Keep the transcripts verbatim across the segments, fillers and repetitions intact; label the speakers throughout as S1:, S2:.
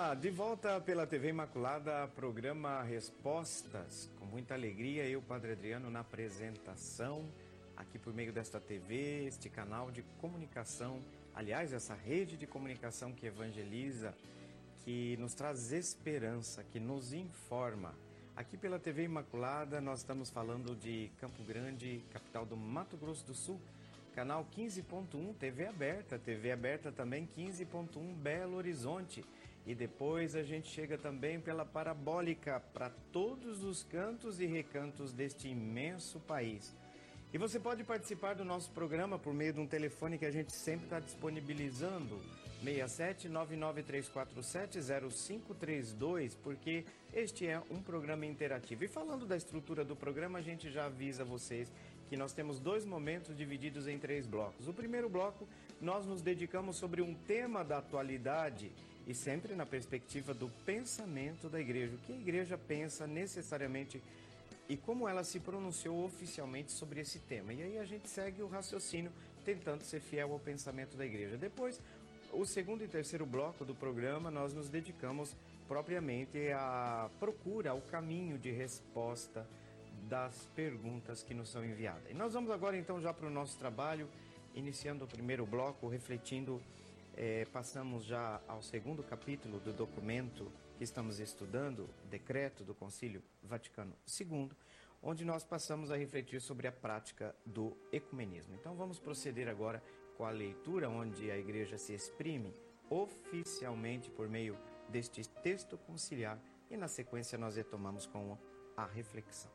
S1: Olá, de volta pela T V Imaculada, programa Respostas. Com muita alegria, eu, Padre Adriano, na apresentação, aqui por meio desta T V, este canal de comunicação, aliás, essa rede de comunicação que evangeliza, que nos traz esperança, que nos informa. Aqui pela T V Imaculada, nós estamos falando de Campo Grande, capital do Mato Grosso do Sul, canal quinze ponto um, T V aberta, T V aberta também quinze ponto um, Belo Horizonte. E depois a gente chega também pela parabólica para todos os cantos e recantos deste imenso país. E você pode participar do nosso programa por meio de um telefone que a gente sempre está disponibilizando, seis sete nove nove três quatro sete zero cinco três dois, porque este é um programa interativo. E falando da estrutura do programa, a gente já avisa vocês que nós temos dois momentos divididos em três blocos. O primeiro bloco, nós nos dedicamos sobre um tema da atualidade e sempre na perspectiva do pensamento da igreja. O que a igreja pensa necessariamente e como ela se pronunciou oficialmente sobre esse tema. E aí a gente segue o raciocínio tentando ser fiel ao pensamento da igreja. Depois, o segundo e terceiro bloco do programa, nós nos dedicamos propriamente à procura, ao caminho de resposta das perguntas que nos são enviadas. E nós vamos agora então já para o nosso trabalho, iniciando o primeiro bloco, refletindo, eh, passamos já ao segundo capítulo do documento que estamos estudando, Decreto do Concílio Vaticano segundo, onde nós passamos a refletir sobre a prática do ecumenismo. Então vamos proceder agora com a leitura, onde a igreja se exprime oficialmente por meio deste texto conciliar e na sequência nós retomamos com a reflexão.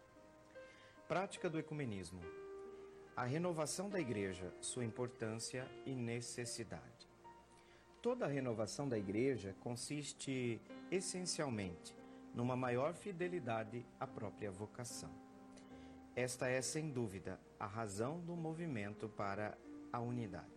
S1: Prática do ecumenismo. A renovação da igreja, sua importância e necessidade. Toda a renovação da igreja consiste essencialmente numa maior fidelidade à própria vocação. Esta é, sem dúvida, a razão do movimento para a unidade.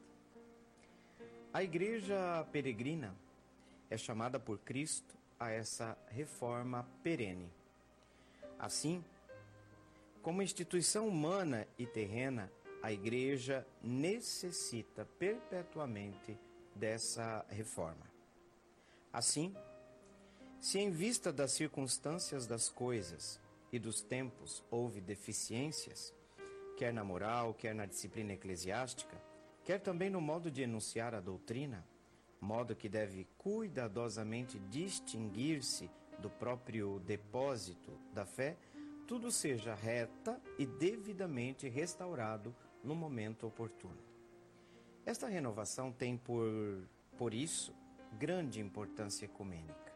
S1: A igreja peregrina é chamada por Cristo a essa reforma perene. Assim, como instituição humana e terrena, a igreja necessita perpetuamente dessa reforma. Assim, se em vista das circunstâncias das coisas e dos tempos houve deficiências, quer na moral, quer na disciplina eclesiástica, quer também no modo de enunciar a doutrina, modo que deve cuidadosamente distinguir-se do próprio depósito da fé, tudo seja reta e devidamente restaurado no momento oportuno. Esta renovação tem por, por isso grande importância ecumênica.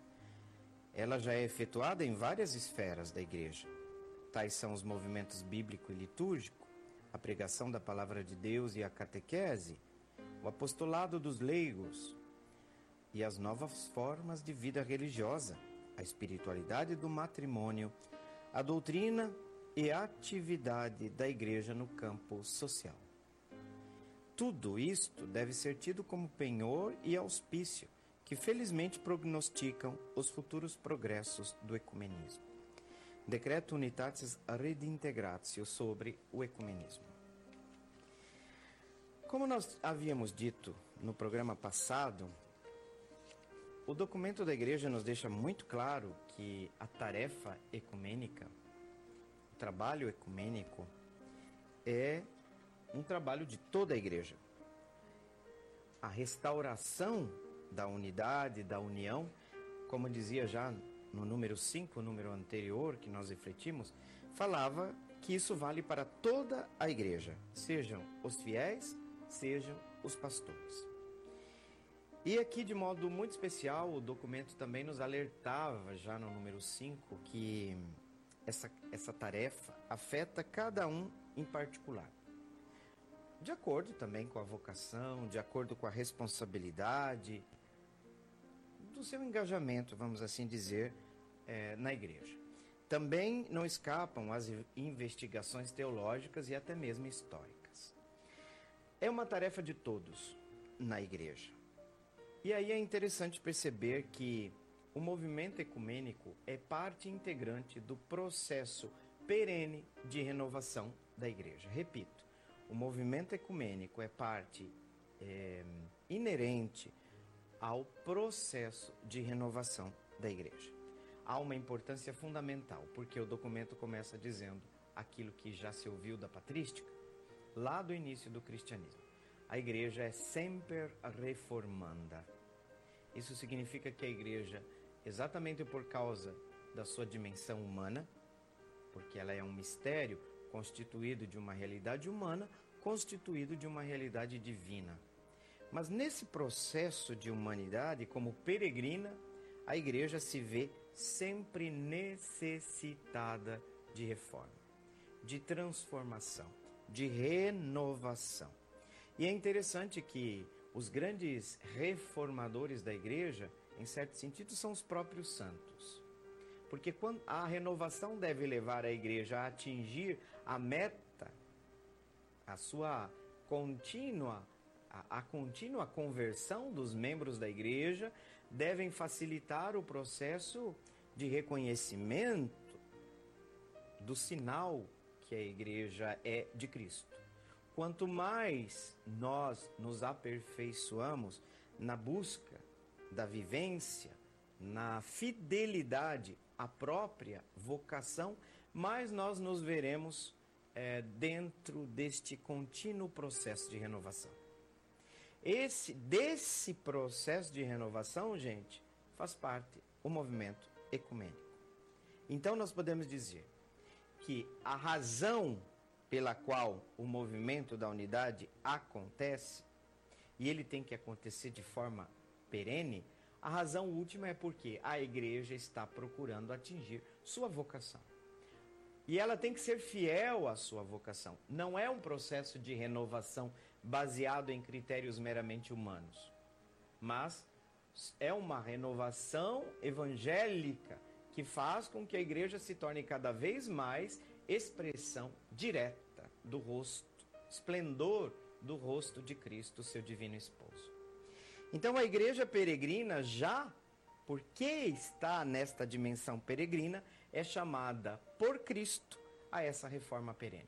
S1: Ela já é efetuada em várias esferas da igreja. Tais são os movimentos bíblico e litúrgico, a pregação da palavra de Deus e a catequese, o apostolado dos leigos e as novas formas de vida religiosa, a espiritualidade do matrimônio, a doutrina e a atividade da igreja no campo social. Tudo isto deve ser tido como penhor e auspício, que felizmente prognosticam os futuros progressos do ecumenismo. Decreto Unitatis Redintegratio sobre o ecumenismo. Como nós havíamos dito no programa passado, o documento da igreja nos deixa muito claro que a tarefa ecumênica, o trabalho ecumênico, é um trabalho de toda a igreja. A restauração da unidade, da união, como dizia já no número cinco, o número anterior que nós refletimos, falava que isso vale para toda a igreja, sejam os fiéis, sejam os pastores. E aqui, de modo muito especial, o documento também nos alertava, já no número cinco, que essa, essa tarefa afeta cada um em particular. De acordo também com a vocação, de acordo com a responsabilidade do seu engajamento, vamos assim dizer, é, na igreja. Também não escapam as investigações teológicas e até mesmo históricas. É uma tarefa de todos na igreja. E aí é interessante perceber que o movimento ecumênico é parte integrante do processo perene de renovação da igreja. Repito, o movimento ecumênico é parte é, inerente ao processo de renovação da igreja. Há uma importância fundamental, porque o documento começa dizendo aquilo que já se ouviu da patrística, lá do início do cristianismo. A igreja é sempre reformanda. Isso significa que a igreja, exatamente por causa da sua dimensão humana, porque ela é um mistério constituído de uma realidade humana, constituído de uma realidade divina. Mas nesse processo de humanidade, como peregrina, a igreja se vê sempre necessitada de reforma, de transformação, de renovação. E é interessante que os grandes reformadores da igreja, em certo sentido, são os próprios santos. Porque quando a renovação deve levar a igreja a atingir a meta, a sua contínua, a, a contínua conversão dos membros da igreja, devem facilitar o processo de reconhecimento do sinal que a igreja é de Cristo. Quanto mais nós nos aperfeiçoamos na busca da vivência, na fidelidade à própria vocação, mais nós nos veremos é, dentro deste contínuo processo de renovação. Esse, desse processo de renovação, gente, faz parte o movimento ecumênico. Então nós podemos dizer que a razão pela qual o movimento da unidade acontece, e ele tem que acontecer de forma perene, a razão última é porque a igreja está procurando atingir sua vocação. E ela tem que ser fiel à sua vocação. Não é um processo de renovação baseado em critérios meramente humanos, mas é uma renovação evangélica que faz com que a igreja se torne cada vez mais expressão direta do rosto, esplendor do rosto de Cristo, seu divino esposo. Então a igreja peregrina, já porque está nesta dimensão peregrina, é chamada por Cristo a essa reforma perene.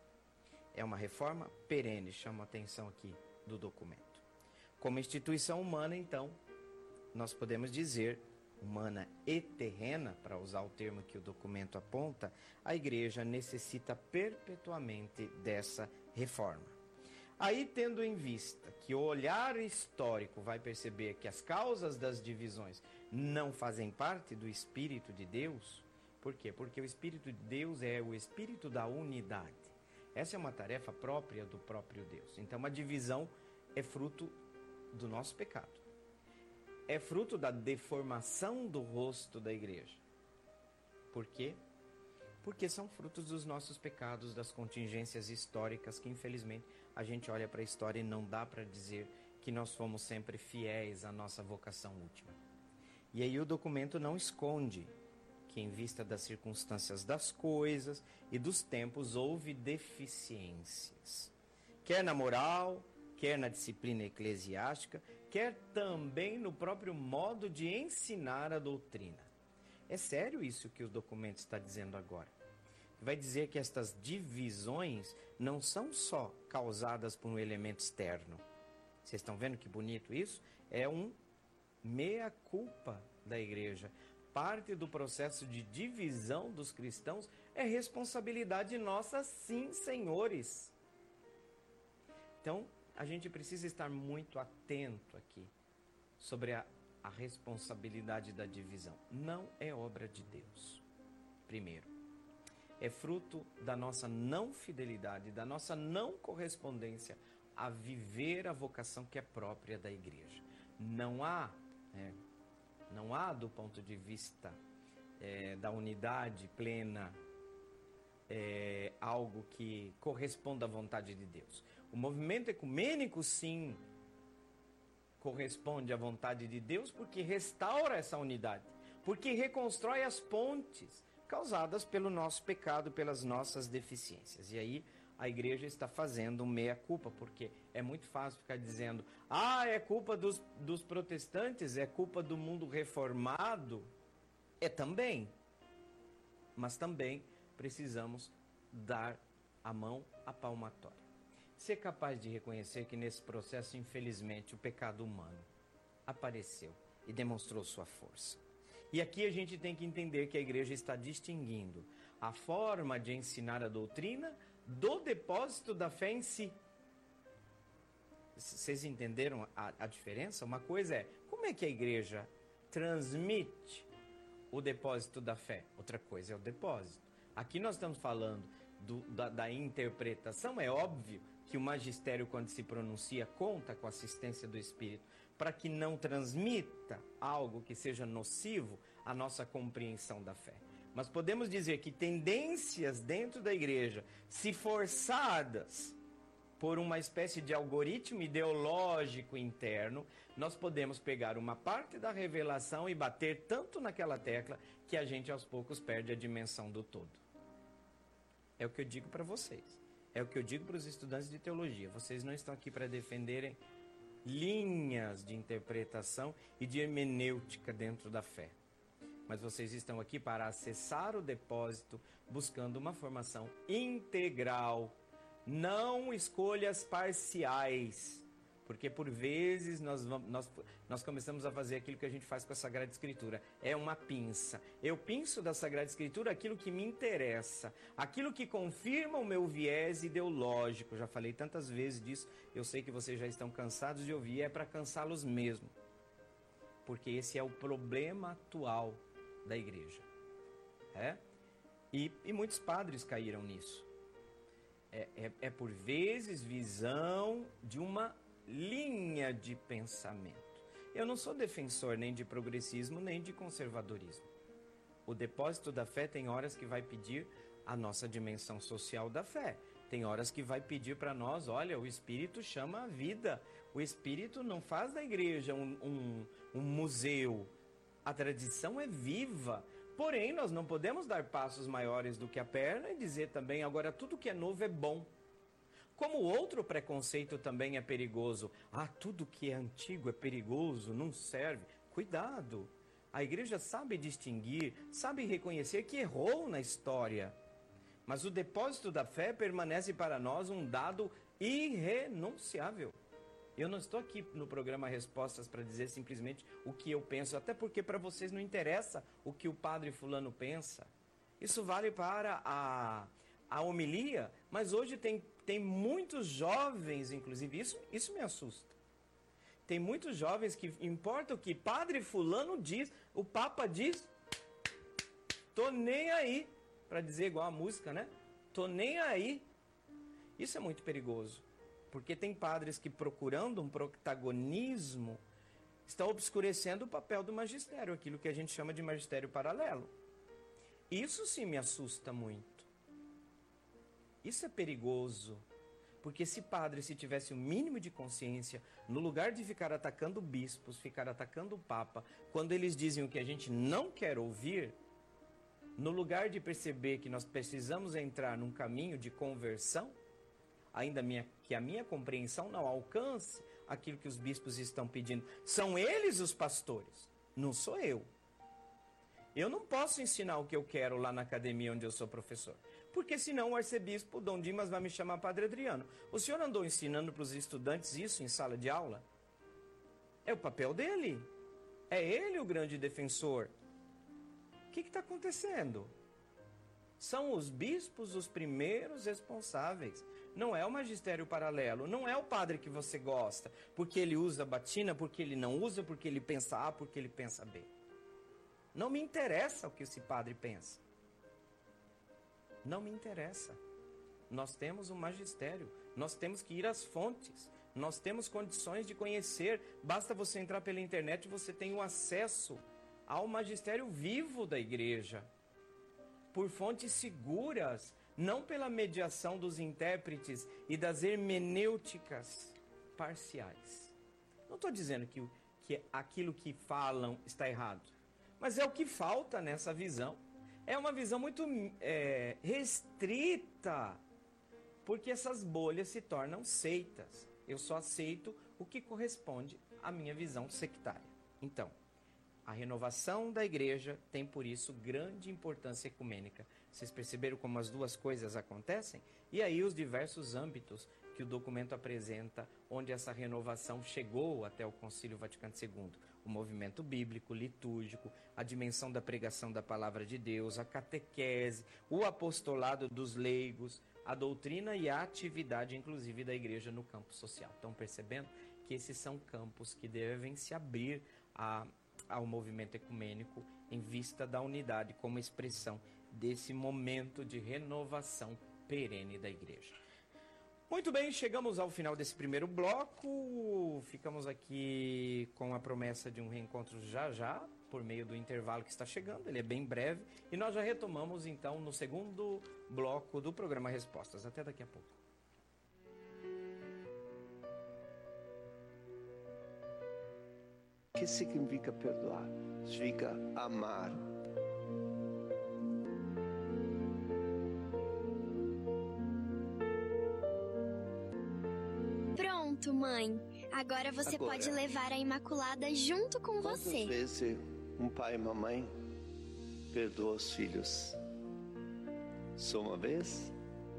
S1: É uma reforma perene, chama a atenção aqui do documento. Como instituição humana, então, nós podemos dizer, humana e terrena, para usar o termo que o documento aponta, a igreja necessita perpetuamente dessa reforma. Aí, tendo em vista que o olhar histórico vai perceber que as causas das divisões não fazem parte do Espírito de Deus, por quê? Porque o Espírito de Deus é o Espírito da unidade. Essa é uma tarefa própria do próprio Deus. Então, a divisão é fruto do nosso pecado. É fruto da deformação do rosto da igreja. Por quê? Porque são frutos dos nossos pecados, das contingências históricas que, infelizmente, a gente olha para a história e não dá para dizer que nós fomos sempre fiéis à nossa vocação última. E aí o documento não esconde que, em vista das circunstâncias das coisas e dos tempos, houve deficiências. Quer na moral, quer na disciplina eclesiástica, quer também no próprio modo de ensinar a doutrina. É sério isso que o documento está dizendo agora. Vai dizer que estas divisões não são só causadas por um elemento externo. Vocês estão vendo que bonito isso? É um meia-culpa da igreja. Parte do processo de divisão dos cristãos é responsabilidade nossa, sim, senhores. Então, a gente precisa estar muito atento aqui sobre a, a responsabilidade da divisão. Não é obra de Deus, primeiro. É fruto da nossa não fidelidade, da nossa não correspondência a viver a vocação que é própria da igreja. Não há, é, não há do ponto de vista é, da unidade plena, é, algo que corresponda à vontade de Deus. O movimento ecumênico, sim, corresponde à vontade de Deus porque restaura essa unidade, porque reconstrói as pontes causadas pelo nosso pecado, pelas nossas deficiências. E aí a igreja está fazendo um meia-culpa, porque é muito fácil ficar dizendo, ah, é culpa dos, dos protestantes, é culpa do mundo reformado. É também, mas também precisamos dar a mão à palmatória. Ser capaz de reconhecer que nesse processo, infelizmente, o pecado humano apareceu e demonstrou sua força. E aqui a gente tem que entender que a igreja está distinguindo a forma de ensinar a doutrina do depósito da fé em si. Vocês entenderam a, a diferença? Uma coisa é, como é que a igreja transmite o depósito da fé? Outra coisa é o depósito. Aqui nós estamos falando do, da, da interpretação. É óbvio que o magistério, quando se pronuncia, conta com a assistência do Espírito, para que não transmita algo que seja nocivo à nossa compreensão da fé. Mas podemos dizer que tendências dentro da igreja, se forçadas por uma espécie de algoritmo ideológico interno, nós podemos pegar uma parte da revelação e bater tanto naquela tecla que a gente aos poucos perde a dimensão do todo. É o que eu digo para vocês. É o que eu digo para os estudantes de teologia. Vocês não estão aqui para defenderem linhas de interpretação e de hermenêutica dentro da fé. Mas vocês estão aqui para acessar o depósito buscando uma formação integral. Não escolhas parciais, porque por vezes nós, vamos, nós, nós começamos a fazer aquilo que a gente faz com a Sagrada Escritura. É uma pinça. Eu pinço da Sagrada Escritura aquilo que me interessa, aquilo que confirma o meu viés ideológico. Já falei tantas vezes disso, eu sei que vocês já estão cansados de ouvir, é para cansá-los mesmo. Porque esse é o problema atual da igreja. É? E, e muitos padres caíram nisso. É, é, é por vezes visão de uma linha de pensamento. Eu não sou defensor nem de progressismo nem de conservadorismo. O depósito da fé tem horas que vai pedir a nossa dimensão social da fé. Tem horas que vai pedir para nós, olha, o Espírito chama a vida. O Espírito não faz da igreja um, um, um museu. A tradição é viva. Porém, nós não podemos dar passos maiores do que a perna e dizer também, agora tudo que é novo é bom. Como outro preconceito também é perigoso. Ah, tudo que é antigo é perigoso, não serve. Cuidado. A igreja sabe distinguir, sabe reconhecer que errou na história. Mas o depósito da fé permanece para nós um dado irrenunciável. Eu não estou aqui no programa Respostas para dizer simplesmente o que eu penso, até porque para vocês não interessa o que o padre fulano pensa. Isso vale para a, a homilia, mas hoje tem, tem muitos jovens, inclusive, isso, isso me assusta. Tem muitos jovens que importa o que padre fulano diz, o Papa diz, tô nem aí, para dizer igual a música, né? Tô nem aí. Isso é muito perigoso. Porque tem padres que, procurando um protagonismo, estão obscurecendo o papel do magistério, aquilo que a gente chama de magistério paralelo. Isso sim me assusta muito. Isso é perigoso. Porque se padre, se tivesse o mínimo de consciência, no lugar de ficar atacando bispos, ficar atacando o Papa, quando eles dizem o que a gente não quer ouvir, no lugar de perceber que nós precisamos entrar num caminho de conversão, ainda minha, que a minha compreensão não alcance aquilo que os bispos estão pedindo. São eles os pastores, não sou eu. Eu não posso ensinar o que eu quero lá na academia onde eu sou professor. Porque senão o arcebispo Dom Dimas vai me chamar Padre Adriano. O senhor andou ensinando para os estudantes isso em sala de aula? É o papel dele. É ele o grande defensor. O que está acontecendo? São os bispos os primeiros responsáveis. Não é o magistério paralelo, não é o padre que você gosta, porque ele usa batina, porque ele não usa, porque ele pensa A, porque ele pensa B. Não me interessa o que esse padre pensa. Não me interessa. Nós temos um magistério, nós temos que ir às fontes, nós temos condições de conhecer. Basta você entrar pela internet e você tem o acesso ao magistério vivo da igreja, por fontes seguras, não pela mediação dos intérpretes e das hermenêuticas parciais. Não estou dizendo que, que aquilo que falam está errado, mas é o que falta nessa visão. É uma visão muito é, restrita, porque essas bolhas se tornam seitas. Eu só aceito o que corresponde à minha visão sectária. Então, A renovação da igreja tem, por isso, grande importância ecumênica. Vocês perceberam como as duas coisas acontecem? E aí os diversos âmbitos que o documento apresenta, onde essa renovação chegou até o Concílio Vaticano segundo. O movimento bíblico, litúrgico, a dimensão da pregação da palavra de Deus, a catequese, o apostolado dos leigos, a doutrina e a atividade, inclusive, da igreja no campo social. Estão percebendo que esses são campos que devem se abrir a, ao movimento ecumênico em vista da unidade como expressão desse momento de renovação perene da igreja. Muito bem, chegamos ao final desse primeiro bloco. Ficamos aqui com a promessa de um reencontro já já, por meio do intervalo que está chegando, ele é bem breve. E nós já retomamos então no segundo bloco do programa Respostas. Até daqui a pouco.
S2: O que significa perdoar? Significa amar.
S3: Pronto, mãe. Agora você
S2: Agora,
S3: pode levar a Imaculada junto com
S2: quantas
S3: você.
S2: Quantas vezes um pai e uma mãe perdoam os filhos? Só uma vez?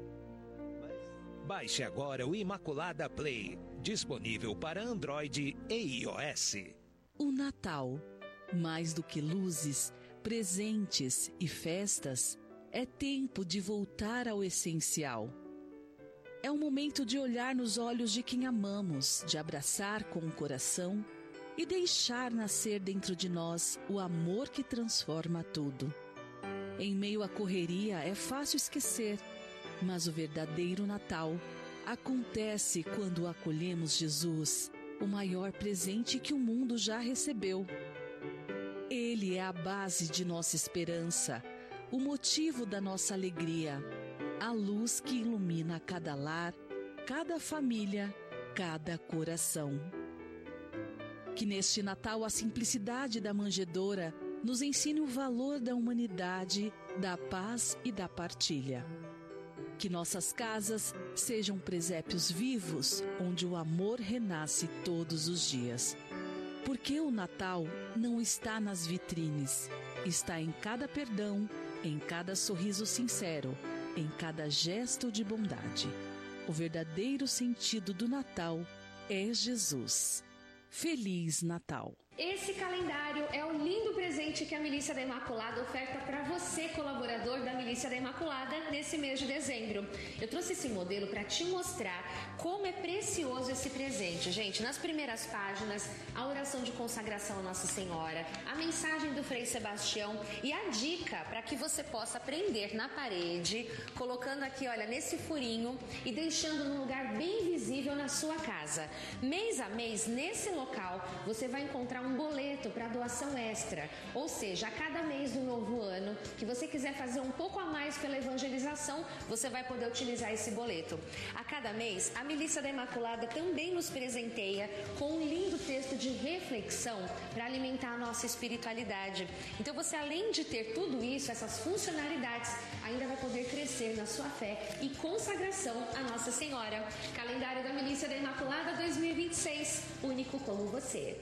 S2: Mas...
S4: Baixe agora o Imaculada Play, disponível para Android e iOS.
S5: O Natal, mais do que luzes, presentes e festas, é tempo de voltar ao essencial. É um momento de olhar nos olhos de quem amamos, de abraçar com o coração e deixar nascer dentro de nós o amor que transforma tudo. Em meio à correria é fácil esquecer, mas o verdadeiro Natal acontece quando acolhemos Jesus, o maior presente que o mundo já recebeu. Ele é a base de nossa esperança, o motivo da nossa alegria, a luz que ilumina cada lar, cada família, cada coração. Que neste Natal a simplicidade da manjedoura nos ensine o valor da humanidade, da paz e da partilha. Que nossas casas sejam presépios vivos, onde o amor renasce todos os dias. Porque o Natal não está nas vitrines, está em cada perdão, em cada sorriso sincero, em cada gesto de bondade. O verdadeiro sentido do Natal é Jesus. Feliz Natal!
S6: Esse calendário é um lindo presente que a Milícia da Imaculada oferta para você, colaborador da Milícia da Imaculada, nesse mês de dezembro. Eu trouxe esse modelo para te mostrar como é precioso esse presente. Gente, nas primeiras páginas, a oração de consagração a Nossa Senhora, a mensagem do Frei Sebastião e a dica para que você possa prender na parede, colocando aqui, olha, nesse furinho e deixando num lugar bem visível na sua casa. Mês a mês, nesse local, você vai encontrar um um boleto para doação extra, ou seja, a cada mês do novo ano que você quiser fazer um pouco a mais pela evangelização, você vai poder utilizar esse boleto. A cada mês, a Milícia da Imaculada também nos presenteia com um lindo texto de reflexão para alimentar a nossa espiritualidade. Então você, além de ter tudo isso, essas funcionalidades, ainda vai poder crescer na sua fé e consagração a Nossa Senhora. Calendário da Milícia da Imaculada dois mil e vinte e seis, único como você.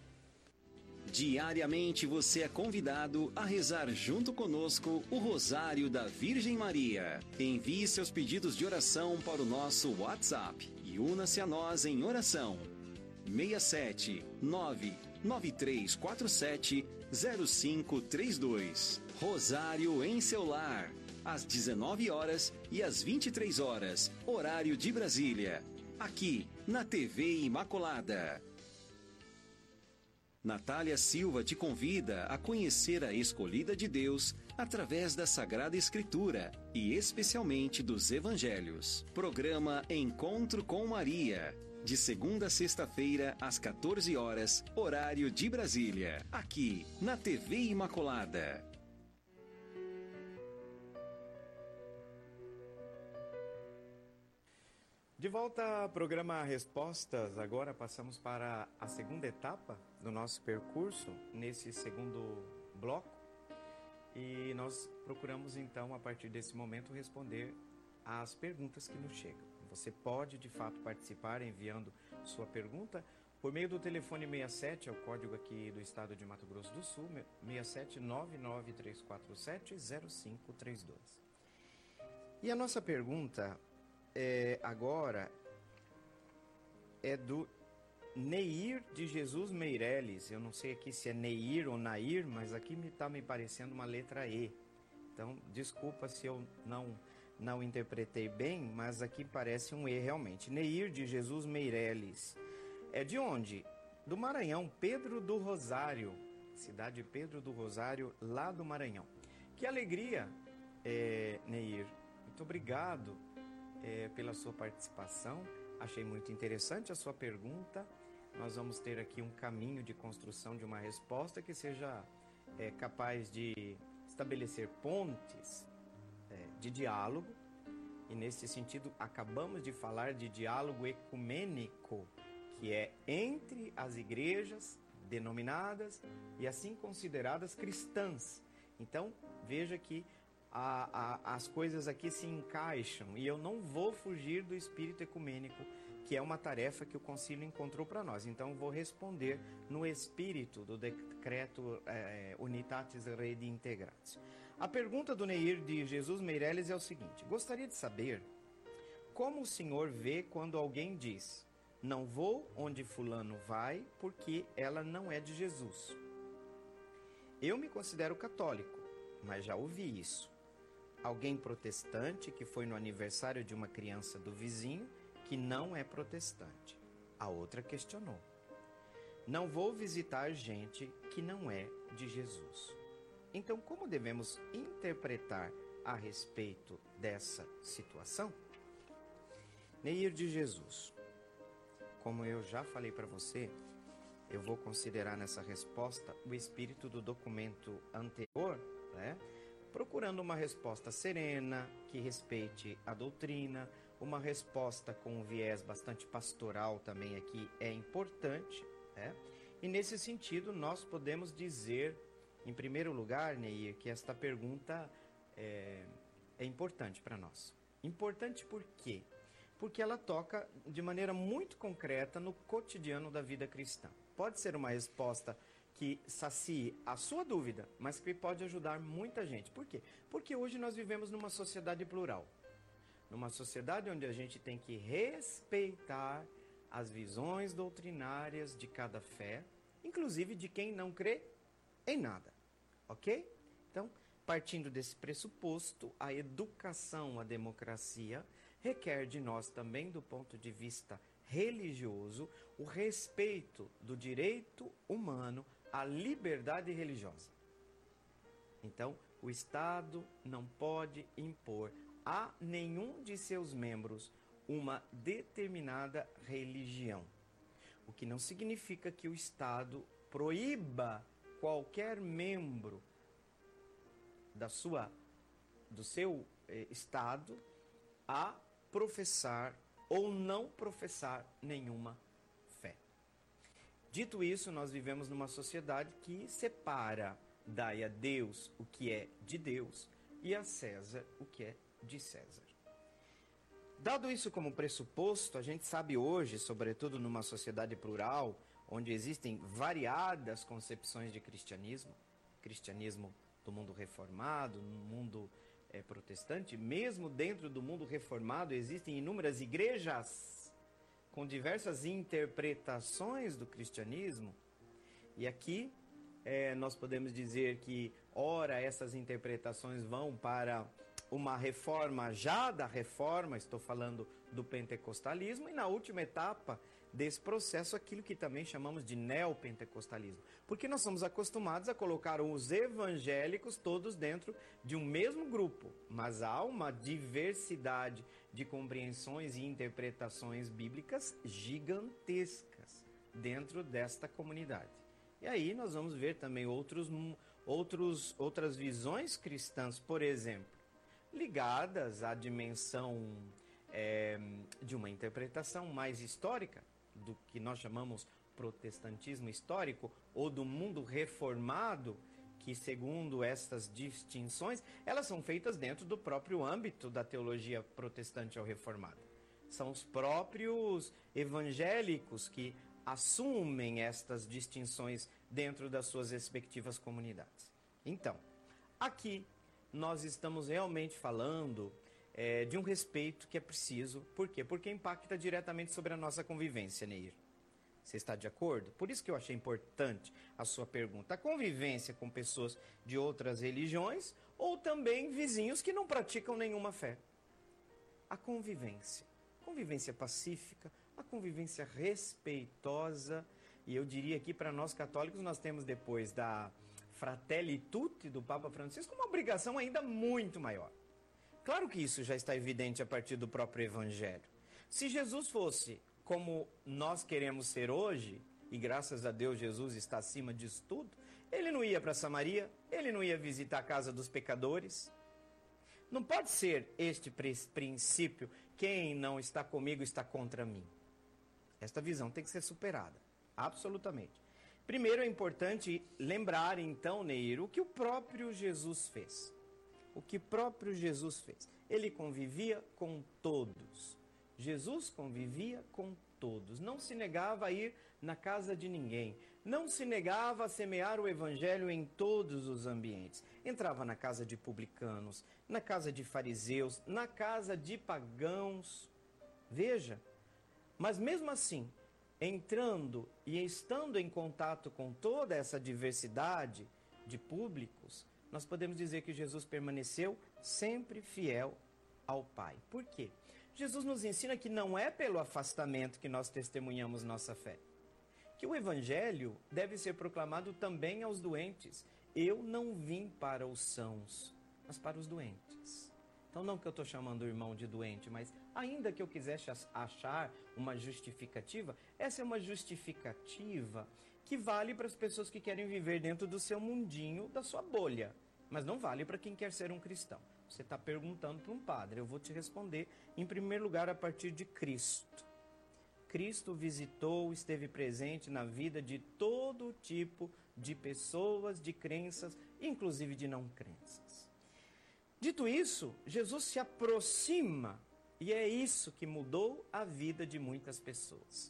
S7: Diariamente você é convidado a rezar junto conosco o Rosário da Virgem Maria. Envie seus pedidos de oração para o nosso WhatsApp e una-se a nós em oração. seis sete nove nove três quatro sete zero cinco três dois. Rosário em seu lar, às dezenove horas e às vinte e três horas, horário de Brasília. Aqui, na T V Imaculada. Natália Silva te convida a conhecer a escolhida de Deus através da Sagrada Escritura e especialmente dos Evangelhos. Programa Encontro com Maria, de segunda a sexta-feira às quatorze horas, horário de Brasília. Aqui, na T V Imaculada.
S1: De volta ao programa Respostas, agora passamos para a segunda etapa do nosso percurso, nesse segundo bloco, e nós procuramos então, a partir desse momento, responder às perguntas que nos chegam. Você pode, de fato, participar enviando sua pergunta por meio do telefone sessenta e sete, é o código aqui do estado de Mato Grosso do Sul, sessenta e sete, nove nove três quatro sete, zero cinco três dois. E a nossa pergunta é, agora é do Neir de Jesus Meireles. Eu não sei aqui se é Neir ou Nair, mas aqui me está me parecendo uma letra E. Então, desculpa se eu não, não interpretei bem, mas aqui parece um E realmente. Neir de Jesus Meireles. É de onde? Do Maranhão, Pedro do Rosário. Cidade Pedro do Rosário, lá do Maranhão. Que alegria, é, Neir. Muito obrigado é, pela sua participação. Achei muito interessante a sua pergunta. Nós vamos ter aqui um caminho de construção de uma resposta que seja é, capaz de estabelecer pontes é, de diálogo. E nesse sentido, acabamos de falar de diálogo ecumênico, que é entre as igrejas denominadas e assim consideradas cristãs. Então, veja que a, a, as coisas aqui se encaixam e eu não vou fugir do espírito ecumênico, que é uma tarefa que o concílio encontrou para nós. Então, vou responder no espírito do decreto é, Unitatis Redi Integratio. A pergunta do Neir de Jesus Meireles é o seguinte: gostaria de saber como o senhor vê quando alguém diz: não vou onde fulano vai porque ela não é de Jesus. Eu me considero católico, mas já ouvi isso. Alguém protestante que foi no aniversário de uma criança do vizinho que não é protestante. A outra questionou: não vou visitar gente que não é de Jesus. Então, como devemos interpretar a respeito dessa situação? Neir de Jesus, como eu já falei para você, eu vou considerar nessa resposta o espírito do documento anterior, né? Procurando uma resposta serena, que respeite a doutrina, uma resposta com um viés bastante pastoral também aqui é importante, né? E nesse sentido nós podemos dizer, em primeiro lugar, Neir, que esta pergunta é, é importante para nós. Importante por quê? Porque ela toca de maneira muito concreta no cotidiano da vida cristã. Pode ser uma resposta que sacie a sua dúvida, mas que pode ajudar muita gente. Por quê? Porque hoje nós vivemos numa sociedade plural. Numa sociedade onde a gente tem que respeitar as visões doutrinárias de cada fé, inclusive de quem não crê em nada. Ok? Então, partindo desse pressuposto, a educação, a democracia, requer de nós também, do ponto de vista religioso, o respeito do direito humano à liberdade religiosa. Então, o Estado não pode impor a nenhum de seus membros uma determinada religião. O que não significa que o Estado proíba qualquer membro da sua, do seu eh, Estado a professar ou não professar nenhuma fé. Dito isso, nós vivemos numa sociedade que separa, dai a Deus o que é de Deus e a César o que é de César. Dado isso como pressuposto, a gente sabe hoje, sobretudo numa sociedade plural, onde existem variadas concepções de cristianismo, cristianismo do mundo reformado, no mundo é, protestante, mesmo dentro do mundo reformado existem inúmeras igrejas com diversas interpretações do cristianismo. E aqui é, nós podemos dizer que, ora, essas interpretações vão para uma reforma já da reforma, estou falando do pentecostalismo, e na última etapa desse processo, aquilo que também chamamos de neopentecostalismo. Porque nós somos acostumados a colocar os evangélicos todos dentro de um mesmo grupo, mas há uma diversidade de compreensões e interpretações bíblicas gigantescas dentro desta comunidade. E aí nós vamos ver também outros, outros, outras visões cristãs, por exemplo, ligadas à dimensão é, de uma interpretação mais histórica, do que nós chamamos protestantismo histórico, ou do mundo reformado, que segundo estas distinções, elas são feitas dentro do próprio âmbito da teologia protestante ou reformada. São os próprios evangélicos que assumem estas distinções dentro das suas respectivas comunidades. Então, aqui nós estamos realmente falando é, de um respeito que é preciso. Por quê? Porque impacta diretamente sobre a nossa convivência, Neir. Você está de acordo? Por isso que eu achei importante a sua pergunta. A convivência com pessoas de outras religiões ou também vizinhos que não praticam nenhuma fé. A convivência. Convivência pacífica, a convivência respeitosa. E eu diria que para nós católicos nós temos, depois da Fratelli Tutti do Papa Francisco, uma obrigação ainda muito maior. Claro que isso já está evidente a partir do próprio Evangelho. Se Jesus fosse como nós queremos ser hoje, e graças a Deus Jesus está acima disso tudo, ele não ia para Samaria, ele não ia visitar a casa dos pecadores. Não pode ser este princípio, quem não está comigo está contra mim. Esta visão tem que ser superada, absolutamente. Primeiro é importante lembrar então, Neir, o que o próprio Jesus fez. O que o próprio Jesus fez. Ele convivia com todos. Jesus convivia com todos, não se negava a ir na casa de ninguém, não se negava a semear o evangelho em todos os ambientes. Entrava na casa de publicanos, na casa de fariseus, na casa de pagãos. Veja, mas mesmo assim, entrando e estando em contato com toda essa diversidade de públicos, nós podemos dizer que Jesus permaneceu sempre fiel ao Pai. Por quê? Jesus nos ensina que não é pelo afastamento que nós testemunhamos nossa fé. Que o Evangelho deve ser proclamado também aos doentes. Eu não vim para os sãos, mas para os doentes. Então não que eu estou chamando o irmão de doente, mas ainda que eu quisesse achar uma justificativa, essa é uma justificativa que vale para as pessoas que querem viver dentro do seu mundinho, da sua bolha. Mas não vale para quem quer ser um cristão. Você está perguntando para um padre, eu vou te responder em primeiro lugar a partir de Cristo. Cristo visitou, esteve presente na vida de todo tipo de pessoas, de crenças, inclusive de não crenças. Dito isso, Jesus se aproxima e é isso que mudou a vida de muitas pessoas.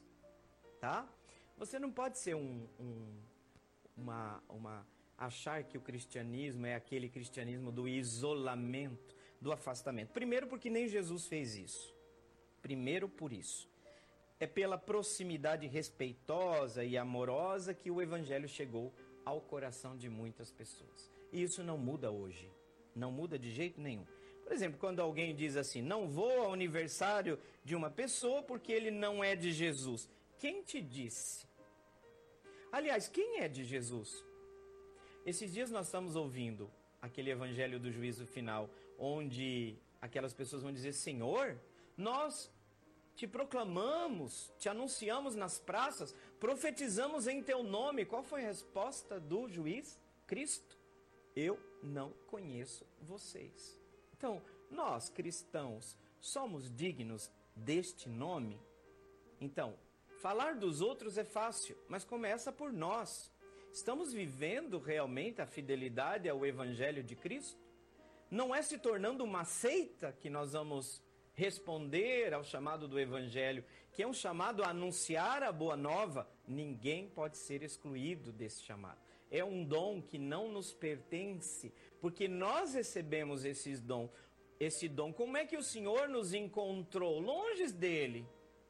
S1: Tá? Você não pode ser um, um, uma... uma achar que o cristianismo é aquele cristianismo do isolamento, do afastamento. Primeiro porque nem Jesus fez isso. Primeiro por isso. É pela proximidade respeitosa e amorosa que o evangelho chegou ao coração de muitas pessoas. E isso não muda hoje. Não muda de jeito nenhum. Por exemplo, quando alguém diz assim, não vou ao aniversário de uma pessoa porque ele não é de Jesus. Quem te disse? Aliás, quem é de Jesus? Esses dias nós estamos ouvindo aquele evangelho do juízo final, onde aquelas pessoas vão dizer, Senhor, nós te proclamamos, te anunciamos nas praças, profetizamos em teu nome. Qual foi a resposta do juiz? Cristo, eu não conheço vocês. Então, nós cristãos somos dignos deste nome? Então, falar dos outros é fácil, mas começa por nós. Estamos vivendo realmente a fidelidade ao Evangelho de Cristo? Não é se tornando uma seita que nós vamos responder ao chamado do Evangelho, que é um chamado a anunciar a boa nova. Ninguém pode ser excluído desse chamado. É um dom que não nos pertence, porque nós recebemos esse dom. Esse dom. Como é que o Senhor nos encontrou? Longe dele.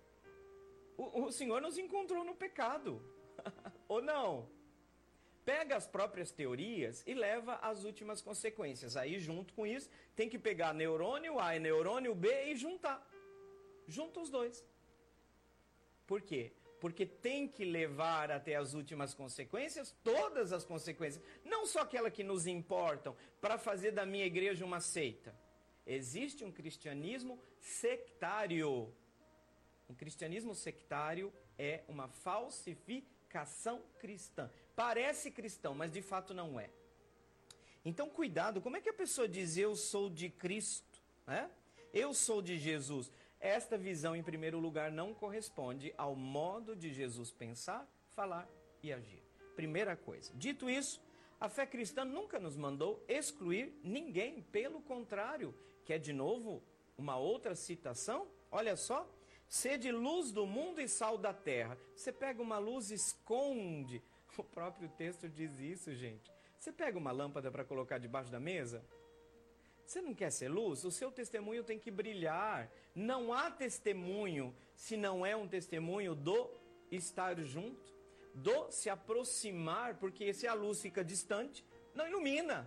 S1: O, o Senhor nos encontrou no pecado. Ou não? Pega as próprias teorias e leva às últimas consequências. Aí, junto com isso, tem que pegar neurônio A e neurônio B e juntar. Junta os dois. Por quê? Porque tem que levar até as últimas consequências, todas as consequências. Não só aquelas que nos importam, para fazer da minha igreja uma seita. Existe um cristianismo sectário. Um cristianismo sectário é uma falsificação cristã. Parece cristão, mas de fato não é. Então, cuidado, como é que a pessoa diz eu sou de Cristo? Né? Eu sou de Jesus. Esta visão, em primeiro lugar, não corresponde ao modo de Jesus pensar, falar e agir. Primeira coisa. Dito isso, a fé cristã nunca nos mandou excluir ninguém. Pelo contrário, que é de novo uma outra citação. Olha só, Sede luz do mundo e sal da terra. Você pega uma luz e esconde. O próprio texto diz isso, gente. Você pega uma lâmpada para colocar debaixo da mesa? Você não quer ser luz? O seu testemunho tem que brilhar. Não há testemunho se não é um testemunho do estar junto, do se aproximar, porque se a luz fica distante, não ilumina.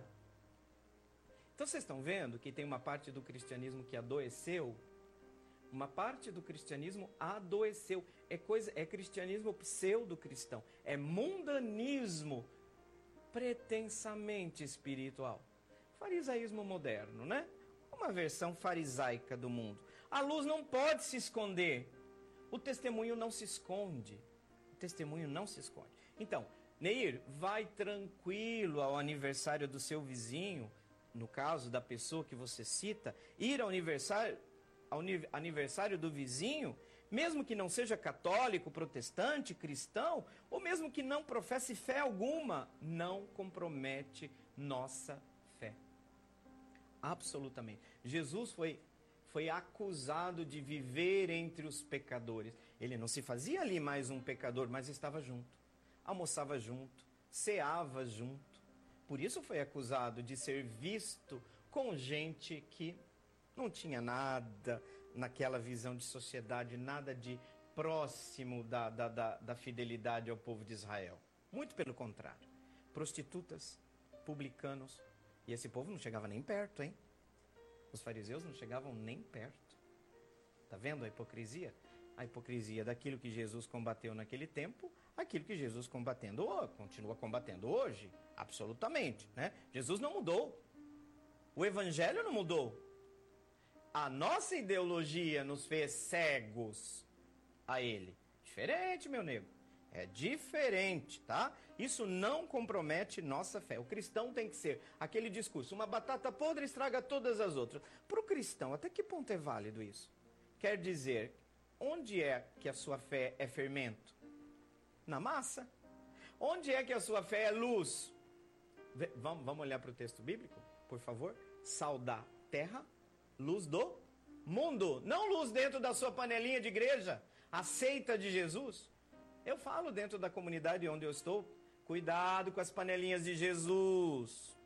S1: Então vocês estão vendo que tem uma parte do cristianismo que adoeceu? Uma parte do cristianismo adoeceu. É, coisa, é cristianismo pseudo-cristão. É mundanismo pretensamente espiritual. Farisaísmo moderno, né? Uma versão farisaica do mundo. A luz não pode se esconder. O testemunho não se esconde. O testemunho não se esconde. Então, Neir, vai tranquilo ao aniversário do seu vizinho, no caso da pessoa que você cita, ir ao aniversário, ao aniversário do vizinho, mesmo que não seja católico, protestante, cristão, ou mesmo que não professe fé alguma, não compromete nossa fé. Absolutamente. Jesus foi, foi acusado de viver entre os pecadores. Ele não se fazia ali mais um pecador, mas estava junto. Almoçava junto, ceava junto. Por isso foi acusado de ser visto com gente que não tinha nada naquela visão de sociedade, nada de próximo da, da, da, da fidelidade ao povo de Israel. Muito pelo contrário. Prostitutas, publicanos, e esse povo não chegava nem perto, hein? Os fariseus não chegavam nem perto. Tá vendo a hipocrisia? A hipocrisia daquilo que Jesus combateu naquele tempo, aquilo que Jesus combatendo, continua combatendo hoje, absolutamente, né? Jesus não mudou. O evangelho não mudou. A nossa ideologia nos fez cegos a ele. Diferente, meu nego. É diferente, tá? Isso não compromete nossa fé. O cristão tem que ser aquele discurso, uma batata podre estraga todas as outras. Para o cristão, até que ponto é válido isso? Quer dizer, onde é que a sua fé é fermento? Na massa. Onde é que a sua fé é luz? Vamos, vamos olhar para o texto bíblico, por favor? Sal da terra, luz do mundo. Não luz dentro da sua panelinha de igreja, a seita de Jesus. Eu falo dentro da comunidade onde eu estou, cuidado com as panelinhas de Jesus.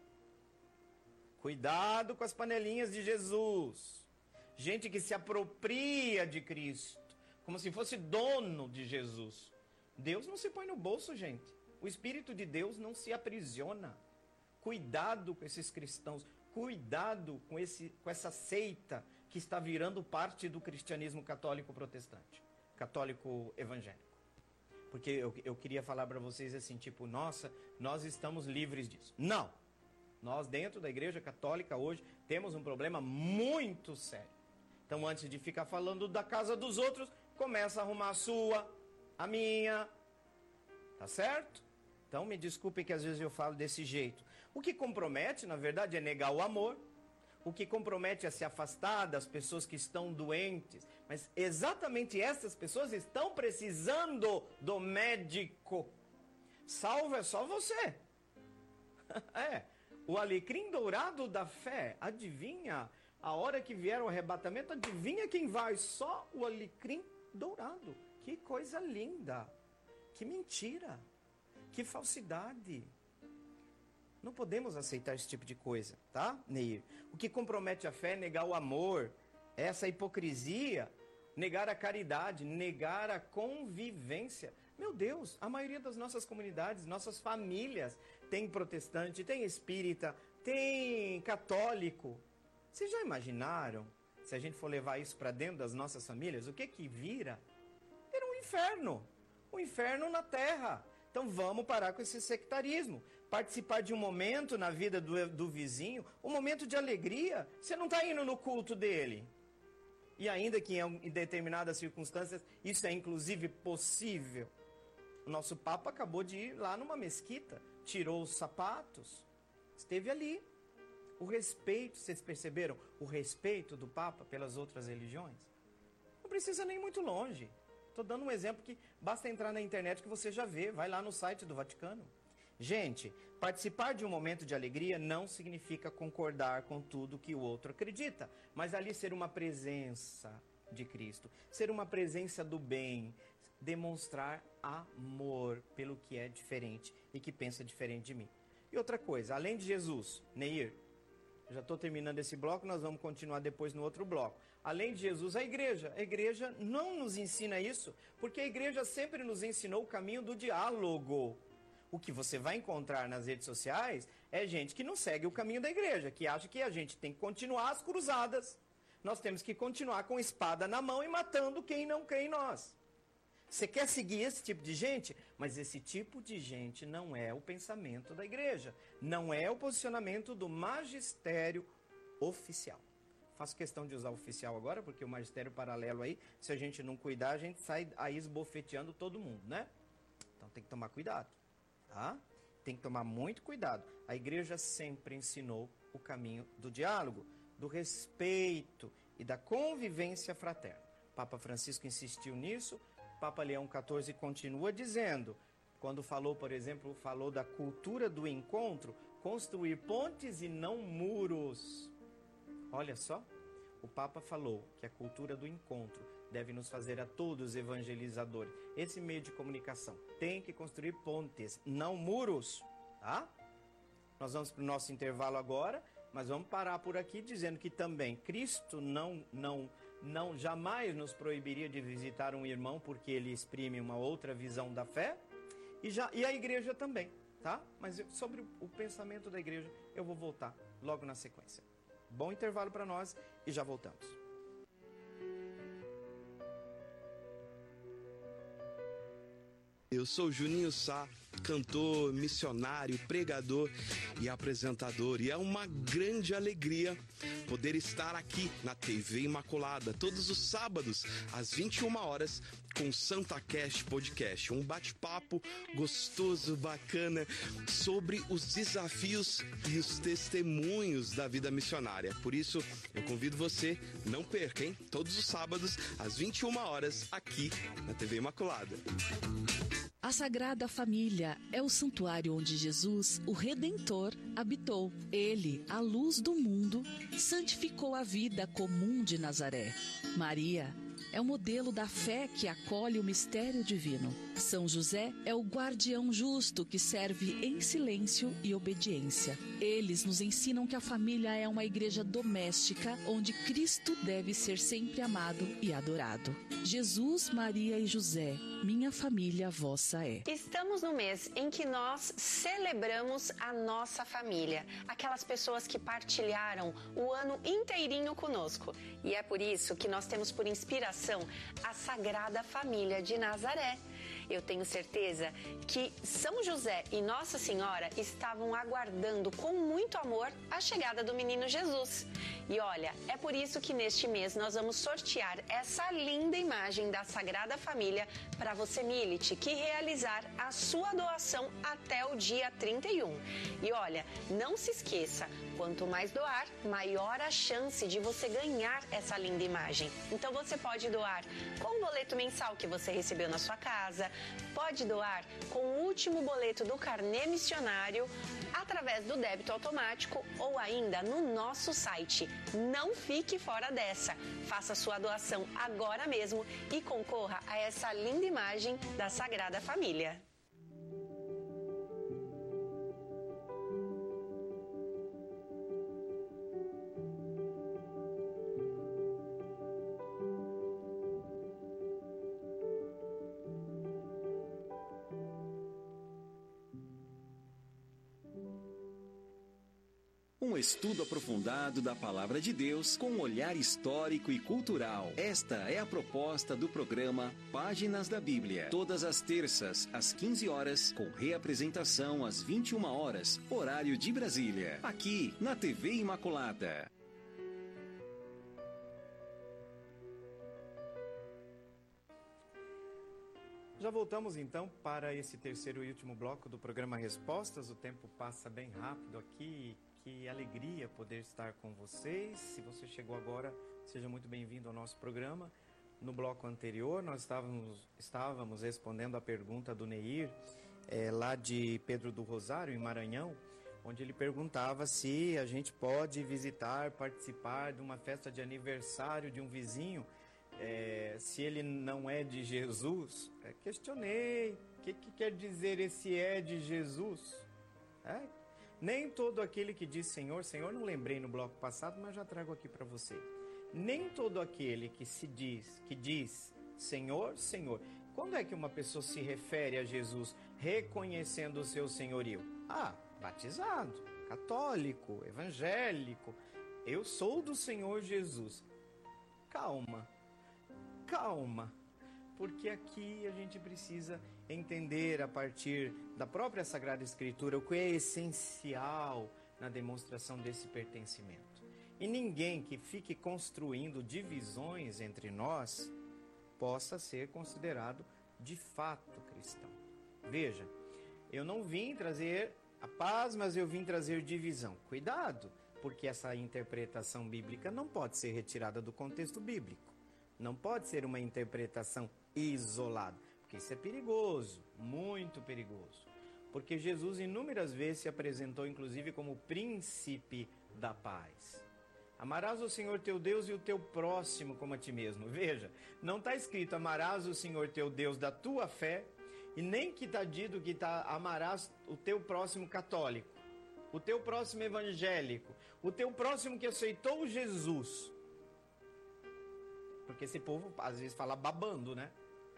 S1: Cuidado com as panelinhas de Jesus. Gente que se apropria de Cristo, como se fosse dono de Jesus. Deus não se põe no bolso, gente. O Espírito de Deus não se aprisiona. Cuidado com esses cristãos. Cuidado com, esse, com essa seita que está virando parte do cristianismo católico protestante. Católico evangélico. Porque eu, eu queria falar para vocês assim, tipo, nossa, nós estamos livres disso. Não! Nós dentro da igreja católica hoje temos um problema muito sério. Então antes de ficar falando da casa dos outros, começa a arrumar a sua, a minha. Tá certo? Então me desculpem que às vezes eu falo desse jeito. O que compromete, na verdade, é negar o amor. O que compromete é se afastar das pessoas que estão doentes. Mas exatamente essas pessoas estão precisando do médico. Salvo é só você. É. O alecrim dourado da fé, adivinha? A hora que vier o arrebatamento, adivinha quem vai? Só o alecrim dourado. Que coisa linda. Que mentira. Que falsidade. Não podemos aceitar esse tipo de coisa, tá, Neir? O que compromete a fé é negar o amor, essa hipocrisia, negar a caridade, negar a convivência. Meu Deus, a maioria das nossas comunidades, nossas famílias, tem protestante, tem espírita, tem católico. Vocês já imaginaram, se a gente for levar isso para dentro das nossas famílias, o que que vira? Vira um inferno, um inferno na terra. Então vamos parar com esse sectarismo. Participar de um momento na vida do, do vizinho, um momento de alegria. Você não está indo no culto dele. E ainda que em, em determinadas circunstâncias isso é inclusive possível. O nosso Papa acabou de ir lá numa mesquita, tirou os sapatos, esteve ali. O respeito, vocês perceberam? O respeito do Papa pelas outras religiões? Não precisa nem muito longe. Estou dando um exemplo que basta entrar na internet que você já vê. Vai lá no site do Vaticano. Gente, participar de um momento de alegria não significa concordar com tudo que o outro acredita. Mas ali ser uma presença de Cristo, ser uma presença do bem, demonstrar amor pelo que é diferente e que pensa diferente de mim. E outra coisa, além de Jesus, Neir, eu já estou terminando esse bloco, nós vamos continuar depois no outro bloco. Além de Jesus, a igreja. A igreja não nos ensina isso, porque a igreja sempre nos ensinou o caminho do diálogo. O que você vai encontrar nas redes sociais é gente que não segue o caminho da igreja, que acha que a gente tem que continuar as cruzadas. Nós temos que continuar com espada na mão e matando quem não crê em nós. Você quer seguir esse tipo de gente? Mas esse tipo de gente não é o pensamento da igreja. Não é o posicionamento do magistério oficial. Faço questão de usar oficial agora, porque o magistério paralelo aí, se a gente não cuidar, a gente sai aí esbofeteando todo mundo, né? Então tem que tomar cuidado, tá? Tem que tomar muito cuidado. A igreja sempre ensinou o caminho do diálogo, do respeito e da convivência fraterna. Papa Francisco insistiu nisso. Papa Leão quatorze continua dizendo, quando falou, por exemplo, falou da cultura do encontro, construir pontes e não muros. Olha só, o Papa falou que a cultura do encontro deve nos fazer a todos evangelizadores. Esse meio de comunicação tem que construir pontes, não muros, tá? Nós vamos para o nosso intervalo agora, mas vamos parar por aqui dizendo que também Cristo não, não, não jamais nos proibiria de visitar um irmão porque ele exprime uma outra visão da fé, e, já, e a igreja também, tá? Mas eu, sobre o pensamento da igreja eu vou voltar logo na sequência. Bom intervalo para nós e já voltamos.
S8: Eu sou Juninho Sá, cantor, missionário, pregador e apresentador. E é uma grande alegria poder estar aqui na T V Imaculada, todos os sábados, às vinte e uma horas, com Santa Cast Podcast. Um bate-papo gostoso, bacana, sobre os desafios e os testemunhos da vida missionária. Por isso, eu convido você, não perca, hein? Todos os sábados, às vinte e uma horas, aqui na T V Imaculada.
S5: A Sagrada Família é o santuário onde Jesus, o Redentor, habitou. Ele, a luz do mundo, santificou a vida comum de Nazaré. Maria é o modelo da fé que acolhe o mistério divino. São José é o guardião justo que serve em silêncio e obediência. Eles nos ensinam que a família é uma igreja doméstica onde Cristo deve ser sempre amado e adorado. Jesus, Maria e José, minha família vossa é.
S9: Estamos no mês em que nós celebramos a nossa família, aquelas pessoas que partilharam o ano inteirinho conosco. E é por isso que nós temos por inspiração a Sagrada Família de Nazaré. Eu tenho certeza que São José e Nossa Senhora estavam aguardando com muito amor a chegada do menino Jesus. E olha, é por isso que neste mês nós vamos sortear essa linda imagem da Sagrada Família para você, milite, que realizar a sua doação até o dia trinta e um. E olha, não se esqueça, quanto mais doar, maior a chance de você ganhar essa linda imagem. Então você pode doar com o boleto mensal que você recebeu na sua casa, pode doar com o último boleto do carnê missionário, através do débito automático ou ainda no nosso site. Não fique fora dessa. Faça sua doação agora mesmo e concorra a essa linda imagem da Sagrada Família.
S7: Um estudo aprofundado da Palavra de Deus com um olhar histórico e cultural. Esta é a proposta do programa Páginas da Bíblia. Todas as terças, às quinze horas, com reapresentação às vinte e uma horas, horário de Brasília. Aqui, na T V Imaculada.
S1: Já voltamos então para esse terceiro e último bloco do programa Respostas. O tempo passa bem rápido aqui. Que alegria poder estar com vocês. Se você chegou agora, seja muito bem-vindo ao nosso programa. No bloco anterior, nós estávamos, estávamos respondendo a pergunta do Neir, é, lá de Pedro do Rosário, em Maranhão, onde ele perguntava se a gente pode visitar, participar de uma festa de aniversário de um vizinho é, se ele não é de Jesus, é, questionei, o que, que quer dizer esse é de Jesus? É, nem todo aquele que diz Senhor, Senhor, não lembrei no bloco passado, mas já trago aqui para você. Nem todo aquele que se diz, que diz Senhor, Senhor. Quando é que uma pessoa se refere a Jesus reconhecendo o seu senhorio? Ah, batizado, católico, evangélico. Eu sou do Senhor Jesus. Calma, calma, porque aqui a gente precisa entender a partir da própria Sagrada Escritura o que é essencial na demonstração desse pertencimento. E ninguém que fique construindo divisões entre nós possa ser considerado de fato cristão. Veja, eu não vim trazer a paz, mas eu vim trazer divisão. Cuidado, porque essa interpretação bíblica não pode ser retirada do contexto bíblico. Não pode ser uma interpretação isolada, porque isso é perigoso, muito perigoso. Porque Jesus inúmeras vezes se apresentou, inclusive, como príncipe da paz. Amarás o Senhor teu Deus e o teu próximo como a ti mesmo. Veja, não está escrito amarás o Senhor teu Deus da tua fé, e nem que está dito que tá, amarás o teu próximo católico, o teu próximo evangélico, o teu próximo que aceitou Jesus. Porque esse povo às vezes fala babando, né?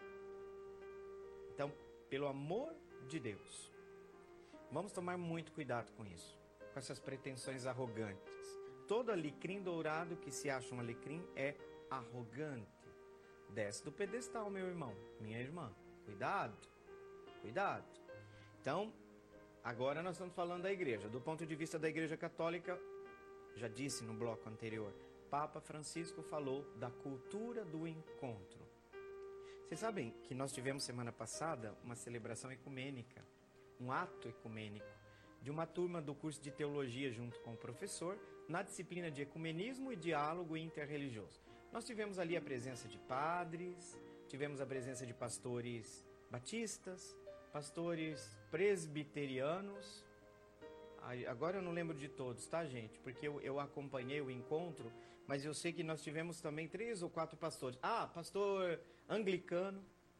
S1: Então, pelo amor de Deus, vamos tomar muito cuidado com isso, com essas pretensões arrogantes. Todo alecrim dourado que se acha um alecrim é arrogante. Desce do pedestal, meu irmão, minha irmã. Cuidado, cuidado. Então, agora nós estamos falando da igreja. Do ponto de vista da Igreja Católica, já disse no bloco anterior, Papa Francisco falou da cultura do encontro. Vocês sabem que nós tivemos semana passada uma celebração ecumênica, um ato ecumênico, de uma turma do curso de teologia junto com o professor, na disciplina de ecumenismo e diálogo interreligioso. Nós tivemos ali a presença de padres, tivemos a presença de pastores batistas, pastores presbiterianos. Agora eu não lembro de todos, tá, gente? Porque eu, eu acompanhei o encontro, mas eu sei que nós tivemos também três ou quatro pastores. Ah, pastor anglicano,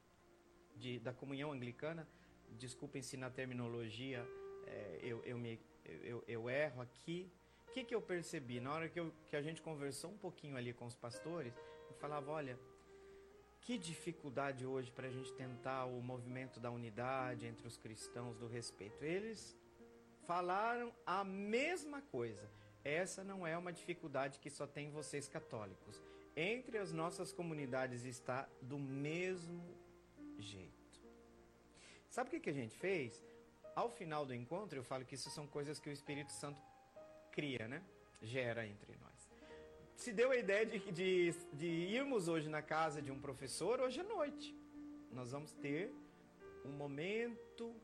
S1: de, da comunhão anglicana. Desculpem se na terminologia é, eu, eu, me, eu, eu erro aqui. O que, que eu percebi? Na hora que, eu, que a gente conversou um pouquinho ali com os pastores, eu falava, olha, que dificuldade hoje para a gente tentar o movimento da unidade entre os cristãos, do respeito. Eles falaram a mesma coisa. Essa não é uma dificuldade que só tem vocês católicos. Entre as nossas comunidades está do mesmo jeito. Sabe o que, que a gente fez? Ao final do encontro, eu falo que isso são coisas que o Espírito Santo cria, né? Gera entre nós. Se deu a ideia de, de, de irmos hoje na casa de um professor, hoje à noite. Nós vamos ter um momento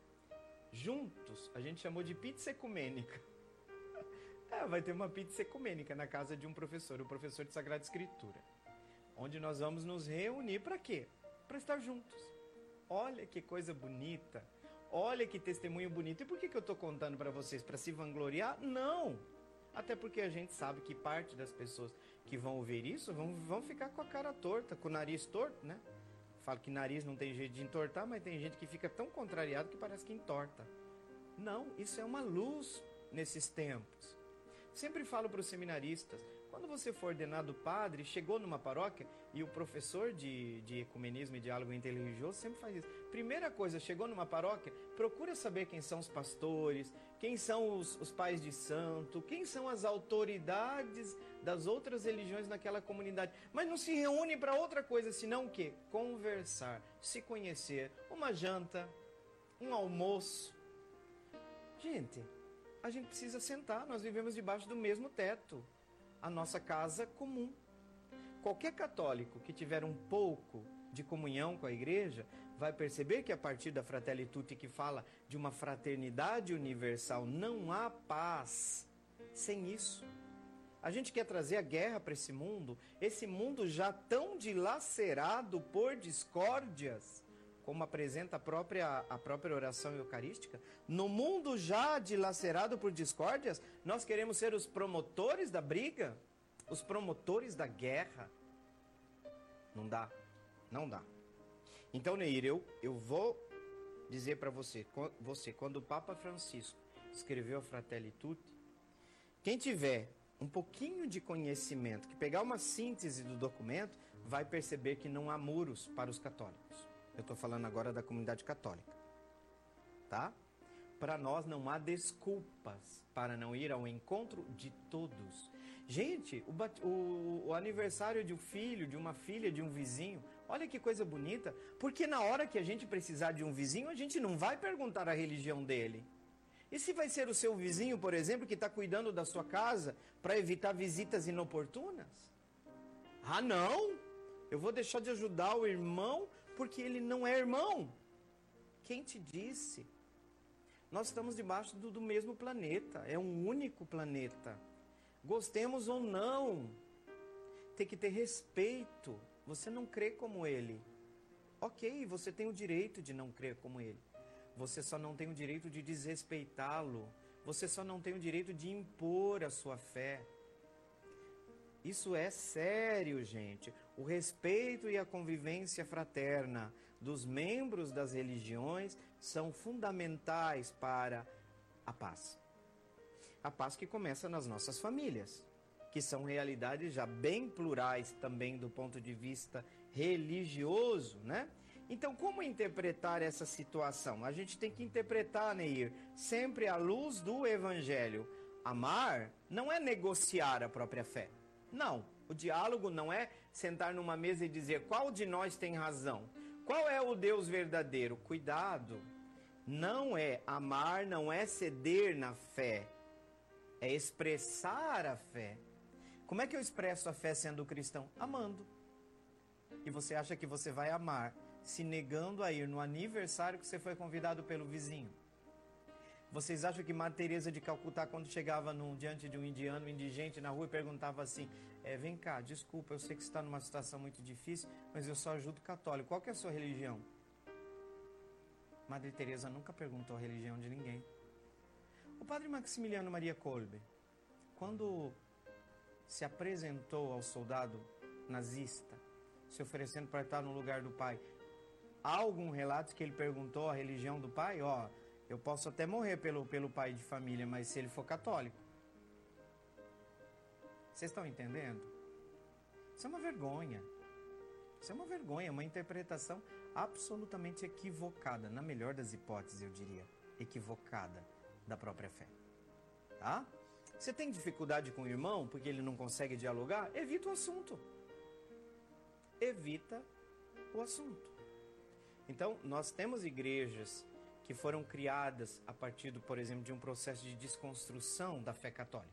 S1: juntos. A gente chamou de pizza ecumênica. É, vai ter uma pizza ecumênica na casa de um professor, o professor de Sagrada Escritura. Onde nós vamos nos reunir para quê? Para estar juntos. Olha que coisa bonita. Olha que testemunho bonito. E por que, que eu estou contando para vocês? Para se vangloriar? Não! Até porque a gente sabe que parte das pessoas que vão ouvir isso vão, vão ficar com a cara torta, com o nariz torto, né? Falo que nariz não tem jeito de entortar, mas tem gente que fica tão contrariado que parece que entorta. Não, isso é uma luz nesses tempos. Sempre falo para os seminaristas, quando você for ordenado padre, chegou numa paróquia, e o professor de, de ecumenismo e diálogo interreligioso sempre faz isso. Primeira coisa, chegou numa paróquia, procura saber quem são os pastores, quem são os, os pais de santo, quem são as autoridades das outras religiões naquela comunidade. Mas não se reúne para outra coisa, senão o quê? Conversar, se conhecer, uma janta, um almoço. Gente, a gente precisa sentar, nós vivemos debaixo do mesmo teto. A nossa casa comum. Qualquer católico que tiver um pouco de comunhão com a igreja vai perceber que a partir da Fratelli Tutti, que fala de uma fraternidade universal, não há paz sem isso. A gente quer trazer a guerra para esse mundo, esse mundo já tão dilacerado por discórdias, como apresenta a própria, a própria oração eucarística. No mundo já dilacerado por discórdias, nós queremos ser os promotores da briga, os promotores da guerra. Não dá? Não dá. Então, Neir, eu, eu vou dizer para você, você, quando o Papa Francisco escreveu a Fratelli Tutti, quem tiver um pouquinho de conhecimento, que pegar uma síntese do documento, vai perceber que não há muros para os católicos. Eu estou falando agora da comunidade católica, tá? Para nós não há desculpas para não ir ao encontro de todos. Gente, o, o, o aniversário de um filho, de uma filha, de um vizinho, olha que coisa bonita, porque na hora que a gente precisar de um vizinho, a gente não vai perguntar a religião dele. E se vai ser o seu vizinho, por exemplo, que está cuidando da sua casa para evitar visitas inoportunas? Ah, não! Eu vou deixar de ajudar o irmão porque ele não é irmão. Quem te disse? Nós estamos debaixo do, do mesmo planeta, é um único planeta. Gostemos ou não, tem que ter respeito. Você não crê como ele. Ok, você tem o direito de não crer como ele. Você só não tem o direito de desrespeitá-lo. Você só não tem o direito de impor a sua fé. Isso é sério, gente. O respeito e a convivência fraterna dos membros das religiões são fundamentais para a paz. A paz que começa nas nossas famílias, que são realidades já bem plurais também do ponto de vista religioso, né? Então, como interpretar essa situação? A gente tem que interpretar, Neir, sempre à luz do Evangelho. Amar não é negociar a própria fé. Não, o diálogo não é sentar numa mesa e dizer qual de nós tem razão. Qual é o Deus verdadeiro? Cuidado, não é amar, não é ceder na fé. É expressar a fé. Como é que eu expresso a fé sendo cristão? Amando. E você acha que você vai amar se negando a ir no aniversário que você foi convidado pelo vizinho? Vocês acham que Madre Teresa de Calcutá, quando chegava num, diante de um indiano indigente na rua e perguntava assim, é, vem cá, desculpa, eu sei que você está numa situação muito difícil, mas eu só ajudo católico. Qual que é a sua religião? Madre Teresa nunca perguntou a religião de ninguém. O padre Maximiliano Maria Kolbe, quando se apresentou ao soldado nazista, se oferecendo para estar no lugar do pai, há algum relato que ele perguntou a religião do pai? Ó, eu posso até morrer pelo, pelo pai de família, mas se ele for católico. Vocês estão entendendo? Isso é uma vergonha. Isso é uma vergonha, uma interpretação absolutamente equivocada, na melhor das hipóteses, eu diria, equivocada da própria fé. Tá? Você tem dificuldade com o irmão porque ele não consegue dialogar? Evita o assunto. Evita o assunto. Então, nós temos igrejas que foram criadas a partir, do, por exemplo, de um processo de desconstrução da fé católica.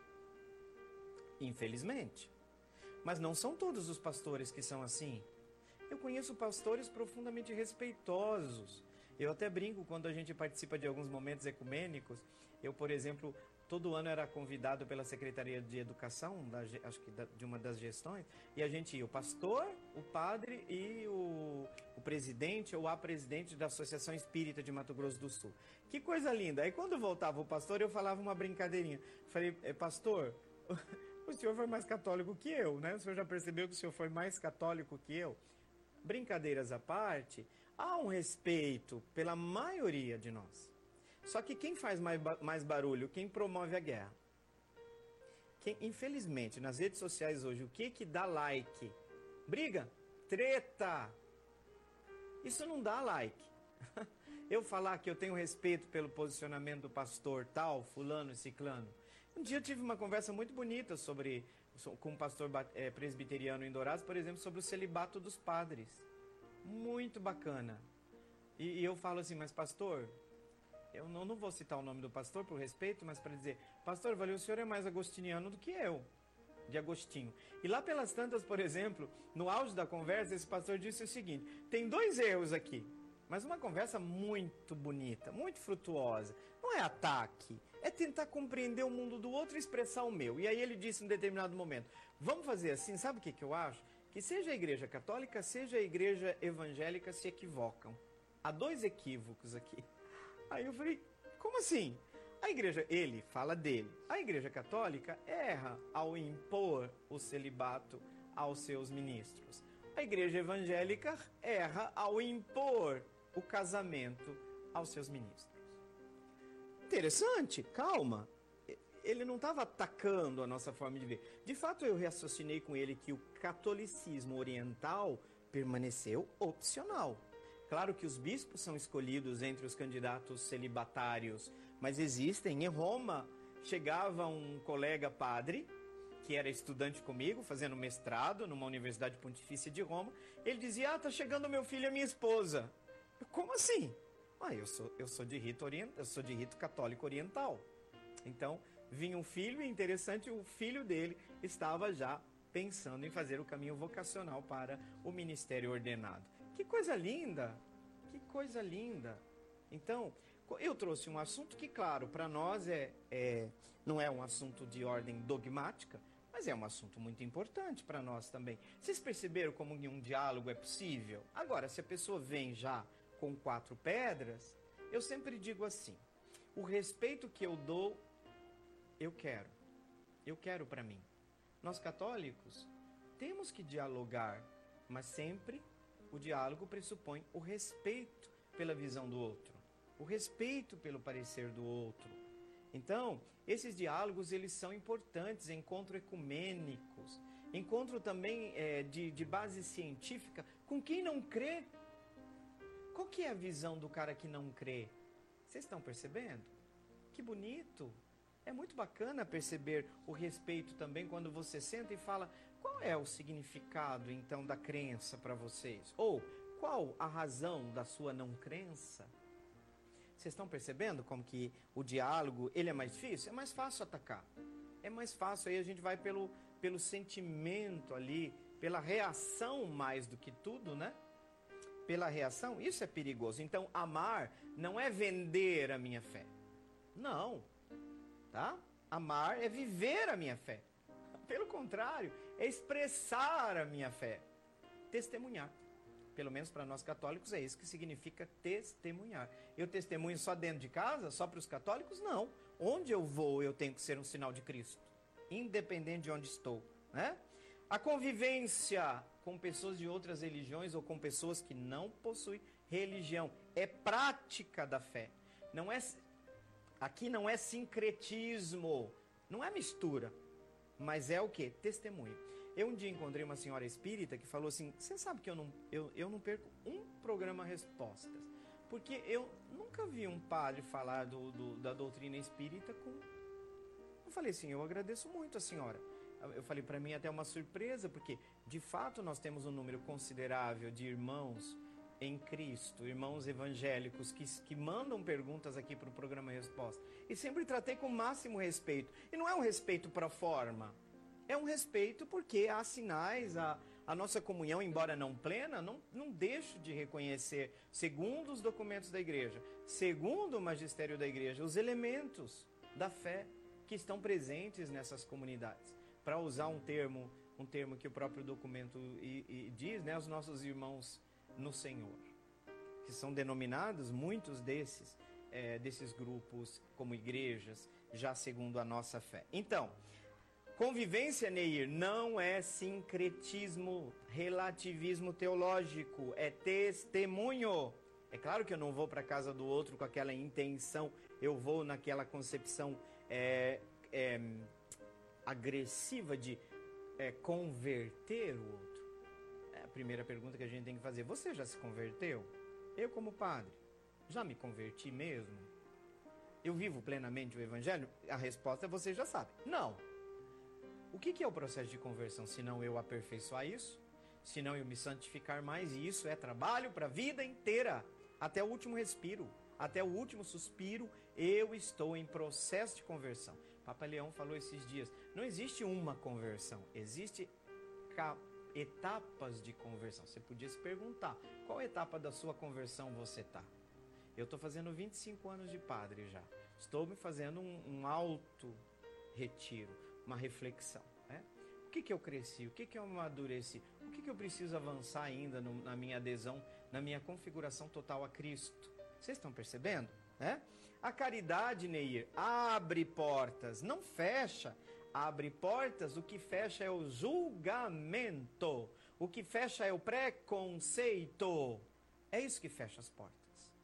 S1: Infelizmente. Mas não são todos os pastores que são assim. Eu conheço pastores profundamente respeitosos. Eu até brinco quando a gente participa de alguns momentos ecumênicos. Eu, por exemplo, todo ano era convidado pela Secretaria de Educação, da, acho que da, de uma das gestões, e a gente ia, o pastor, o padre e o, o presidente ou a presidente da Associação Espírita de Mato Grosso do Sul. Que coisa linda! Aí quando voltava o pastor, eu falava uma brincadeirinha. Falei, pastor, o senhor foi mais católico que eu, né? O senhor já percebeu que o senhor foi mais católico que eu? Brincadeiras à parte, há um respeito pela maioria de nós. Só que quem faz mais, mais barulho, quem promove a guerra? Quem, infelizmente, nas redes sociais hoje, o que que dá like? Briga? Treta! Isso não dá like. Eu falar que eu tenho respeito pelo posicionamento do pastor tal, fulano e ciclano. Um dia eu tive uma conversa muito bonita sobre, com um pastor é, presbiteriano em Dourados, por exemplo, sobre o celibato dos padres. Muito bacana. E, e eu falo assim, mas pastor... Eu não, não vou citar o nome do pastor por respeito, mas para dizer, pastor, valeu, o senhor é mais agostiniano do que eu, de Agostinho. E lá pelas tantas, por exemplo, no auge da conversa, esse pastor disse o seguinte, tem dois erros aqui, mas uma conversa muito bonita, muito frutuosa. Não é ataque, é tentar compreender o mundo do outro e expressar o meu. E aí ele disse em um determinado momento, vamos fazer assim, sabe o que, que eu acho? Que seja a igreja católica, seja a igreja evangélica se equivocam. Há dois equívocos aqui. Aí eu falei, como assim? A igreja, ele fala dele, a igreja católica erra ao impor o celibato aos seus ministros. A igreja evangélica erra ao impor o casamento aos seus ministros. Interessante, calma. Ele não estava atacando a nossa forma de ver. De fato, eu raciocinei com ele que o catolicismo oriental permaneceu opcional. Claro que os bispos são escolhidos entre os candidatos celibatários, mas existem. Em Roma, chegava um colega padre, que era estudante comigo, fazendo mestrado numa universidade pontifícia de Roma. Ele dizia, ah, tá chegando meu filho e a minha esposa. Eu, como assim? Ah, eu sou, eu sou de rito orient... eu sou de rito católico oriental. Então, vinha um filho, e interessante, o filho dele estava já pensando em fazer o caminho vocacional para o ministério ordenado. Que coisa linda! Que coisa linda! Então, eu trouxe um assunto que, claro, para nós é, é, não é um assunto de ordem dogmática, mas é um assunto muito importante para nós também. Vocês perceberam como um diálogo é possível? Agora, se a pessoa vem já com quatro pedras, eu sempre digo assim, o respeito que eu dou, eu quero. Eu quero para mim. Nós católicos temos que dialogar, mas sempre o diálogo pressupõe o respeito pela visão do outro, o respeito pelo parecer do outro. Então, esses diálogos, eles são importantes, encontros ecumênicos, encontro também é, de, de base científica com quem não crê. Qual que é a visão do cara que não crê? Vocês estão percebendo? Que bonito! É muito bacana perceber o respeito também quando você senta e fala qual é o significado, então, da crença para vocês? Ou qual a razão da sua não crença? Vocês estão percebendo como que o diálogo, ele é mais difícil? É mais fácil atacar. É mais fácil, aí a gente vai pelo, pelo sentimento ali, pela reação mais do que tudo, né? Pela reação, isso é perigoso. Então, amar não é vender a minha fé. Não. Tá? Amar é viver a minha fé. Pelo contrário, é expressar a minha fé. Testemunhar. Pelo menos para nós católicos é isso que significa testemunhar. Eu testemunho só dentro de casa, só para os católicos? Não. Onde eu vou, eu tenho que ser um sinal de Cristo. Independente de onde estou. Né? A convivência com pessoas de outras religiões ou com pessoas que não possuem religião é prática da fé. Não é... Aqui não é sincretismo, não é mistura, mas é o quê? Testemunho. Eu um dia encontrei uma senhora espírita que falou assim, você sabe que eu não, eu, eu não perco um programa Respostas, porque eu nunca vi um padre falar do, do, da doutrina espírita com... Eu falei assim, eu agradeço muito a senhora. Eu falei, para mim até uma surpresa, porque de fato nós temos um número considerável de irmãos em Cristo, irmãos evangélicos que, que mandam perguntas aqui para o programa Resposta. E sempre tratei com o máximo respeito. E não é um respeito para forma, é um respeito porque há sinais, a, a nossa comunhão, embora não plena, não, não deixo de reconhecer, segundo os documentos da igreja, segundo o magistério da igreja, os elementos da fé que estão presentes nessas comunidades. Para usar um termo, um termo que o próprio documento e, e diz, né, os nossos irmãos no Senhor, que são denominados, muitos desses, é, desses grupos como igrejas, já segundo a nossa fé. Então, convivência, Neir, não é sincretismo, relativismo teológico, é testemunho. É claro que eu não vou para a casa do outro com aquela intenção, eu vou naquela concepção é, é, agressiva de é, converter o outro. A primeira pergunta que a gente tem que fazer, você já se converteu? Eu como padre, já me converti mesmo? Eu vivo plenamente o evangelho? A resposta você já sabe, não. O que é o processo de conversão? Se não eu aperfeiçoar isso, se não eu me santificar mais, e isso é trabalho para a vida inteira, até o último respiro, até o último suspiro, eu estou em processo de conversão. Papa Leão falou esses dias, não existe uma conversão, existe cap etapas de conversão. Você podia se perguntar, qual etapa da sua conversão você está? Eu estou fazendo vinte e cinco anos de padre já. Estou me fazendo um, um alto retiro, uma reflexão. Né? O que que eu cresci? O que que eu amadureci? O que que eu preciso avançar ainda no, na minha adesão, na minha configuração total a Cristo? Vocês estão percebendo? Né? A caridade, Neir, abre portas, não fecha. Abre portas, o que fecha é o julgamento. O que fecha é o preconceito. É isso que fecha as portas.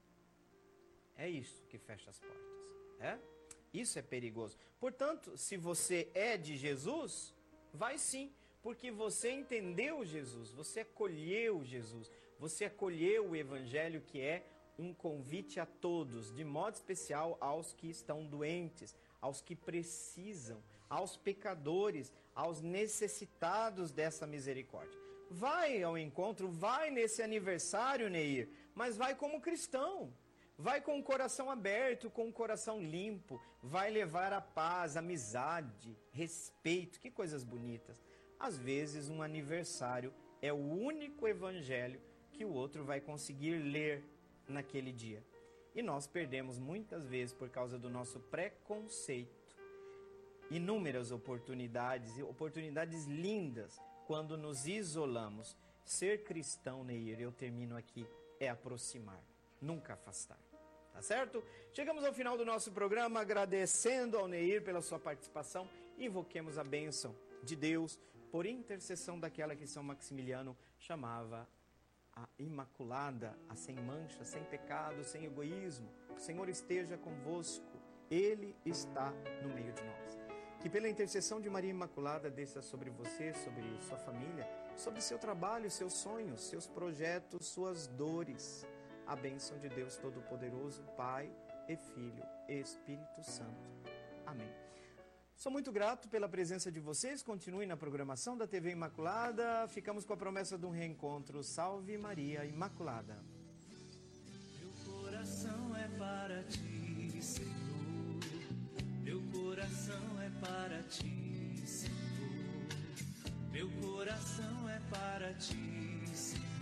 S1: É isso que fecha as portas. É? Isso é perigoso. Portanto, se você é de Jesus, vai sim, porque você entendeu Jesus, você acolheu Jesus, você acolheu o Evangelho, que é um convite a todos, de modo especial aos que estão doentes, aos que precisam, aos pecadores, aos necessitados dessa misericórdia. Vai ao encontro, vai nesse aniversário, Neir, mas vai como cristão. Vai com o coração aberto, com o coração limpo, vai levar a paz, amizade, respeito, que coisas bonitas. Às vezes um aniversário é o único evangelho que o outro vai conseguir ler naquele dia. E nós perdemos muitas vezes por causa do nosso preconceito. Inúmeras oportunidades, oportunidades lindas, quando nos isolamos. Ser cristão, Neir, eu termino aqui, é aproximar, nunca afastar. Tá certo? Chegamos ao final do nosso programa, agradecendo ao Neir pela sua participação. Invoquemos a bênção de Deus por intercessão daquela que São Maximiliano chamava a Imaculada, a sem mancha, sem pecado, sem egoísmo. O Senhor esteja convosco, Ele está no meio de nós. Que pela intercessão de Maria Imaculada desça sobre você, sobre sua família, sobre seu trabalho, seus sonhos, seus projetos, suas dores. A bênção de Deus Todo-Poderoso, Pai e Filho e Espírito Santo. Amém. Sou muito grato pela presença de vocês. Continue na programação da T V Imaculada. Ficamos com a promessa de um reencontro. Salve Maria Imaculada.
S10: Meu coração é para ti, Senhor. Meu coração é para ti, Senhor. Meu coração é para ti, Senhor.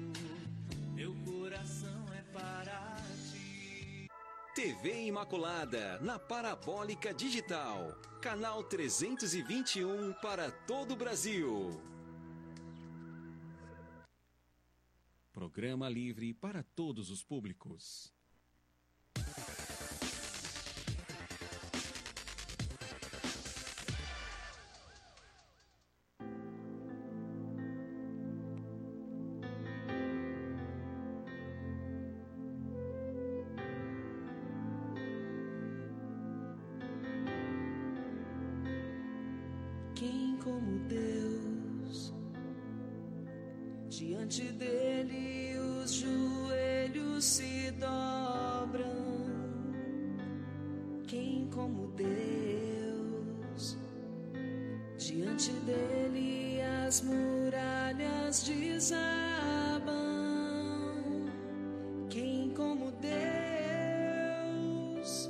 S10: Meu coração é para ti.
S7: T V Imaculada, na Parabólica Digital. Canal trezentos e vinte e um para todo o Brasil. Programa livre para todos os públicos.
S10: Quem como Deus, diante dele os joelhos se dobram. Quem como Deus, diante dele as muralhas desabam. Quem como Deus,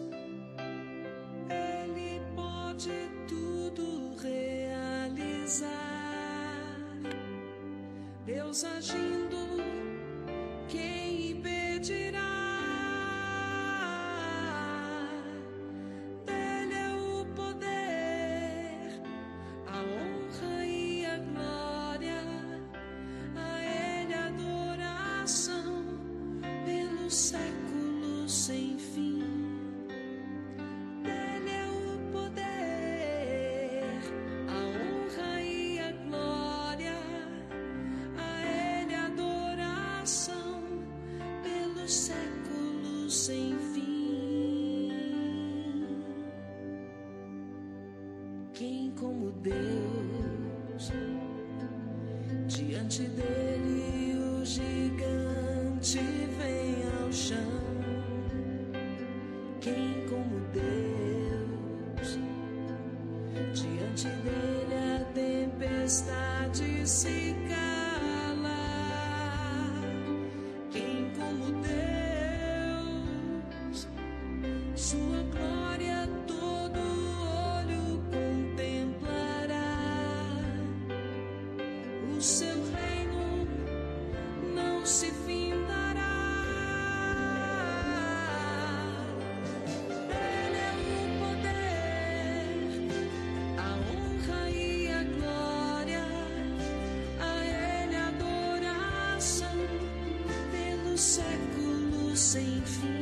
S10: ele pode tudo realizar. Deus agindo, quem impedirá? Dele é o poder, a honra e a glória, a ele a adoração pelos séculos sem fim. Dele é o poder, a honra e a glória, a ele a adoração pelos séculos sem fim. Quem como Deus, diante dele o gigante vem ao chão. Quem como Deus, diante dele a tempestade se cala. Quem como Deus, sua glória todo olho contemplará. O seu reino não se findará. Dele é o poder, a honra e a glória, a ele a adoração pelos séculos sem fim.